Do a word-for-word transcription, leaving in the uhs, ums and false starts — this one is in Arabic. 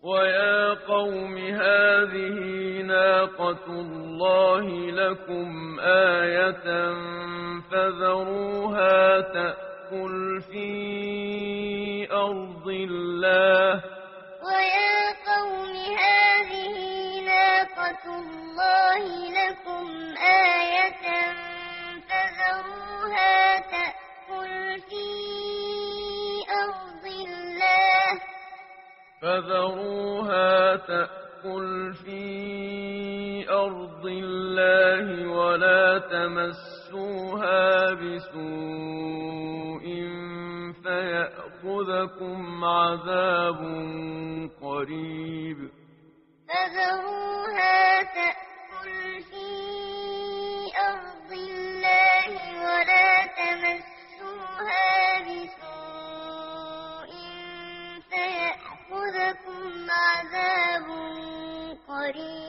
ويا قوم هذه ناقة الله لكم آية فذروها تأكل في أرض الله ويا قوم هذه ناقة الله لكم آية فذروها تأكل في أرض الله فذروها تأكل في أرض الله ولا تمسوها بسوء فيأخذكم عذاب قريب فذروها تأكل في أرض الله ولا تمسوها بسوء فيأخذكم عذاب قريب